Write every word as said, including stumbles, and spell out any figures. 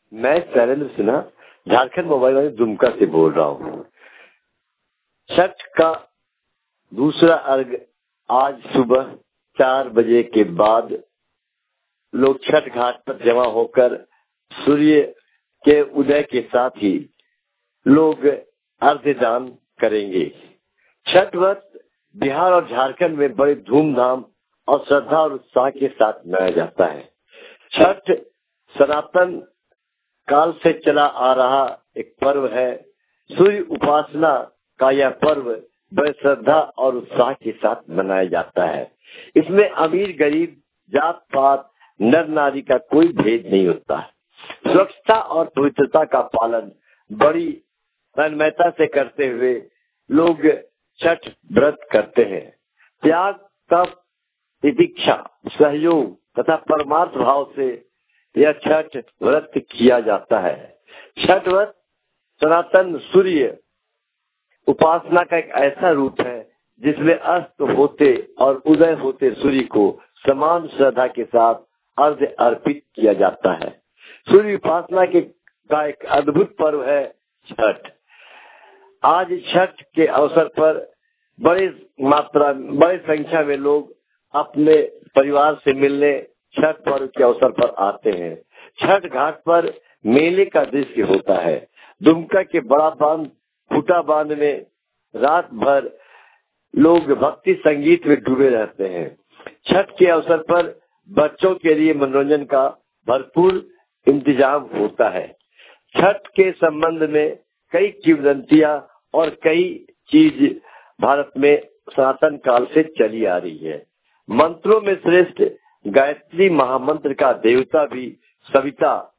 मैं शैलेंद्र सिन्हा झारखंड मोबाइल वाले दुमका से बोल रहा हूँ। छठ का दूसरा अर्घ आज सुबह चार बजे के बाद लोग छठ घाट पर जमा होकर सूर्य के उदय के साथ ही लोग अर्घ्य दान करेंगे। छठ व्रत बिहार और झारखंड में बड़े धूमधाम और श्रद्धा और उत्साह के साथ मनाया जाता है। छठ सनातन काल से चला आ रहा एक पर्व है। सूर्य उपासना का यह पर्व बड़े श्रद्धा और उत्साह के साथ मनाया जाता है। इसमें अमीर गरीब जात पात नर नारी का कोई भेद नहीं होता है। स्वच्छता और पवित्रता का पालन बड़ी तन्मयता से करते हुए लोग छठ व्रत करते हैं। त्याग का प्रतीक्षा सहयोग तथा परमार्थ भाव से यह छठ व्रत किया जाता है। छठ व्रत सनातन सूर्य उपासना का एक ऐसा रूप है जिसमें अस्त होते और उदय होते सूर्य को समान श्रद्धा के साथ अर्घ्य अर्पित किया जाता है। सूर्य उपासना के का एक अद्भुत पर्व है छठ। आज छठ के अवसर पर बड़ी मात्रा बड़ी संख्या में लोग अपने परिवार से मिलने छठ पर्व के अवसर पर आते हैं। छठ घाट पर मेले का दृश्य होता है। दुमका के बड़ा बांध फूटा बांध में रात भर लोग भक्ति संगीत में डूबे रहते हैं। छठ के अवसर पर बच्चों के लिए मनोरंजन का भरपूर इंतजाम होता है। छठ के संबंध में कई किंवदंतियां और कई चीज भारत में सनातन काल से चली आ रही है। मंत्रों में श्रेष्ठ गायत्री महामंत्र का देवता भी सविता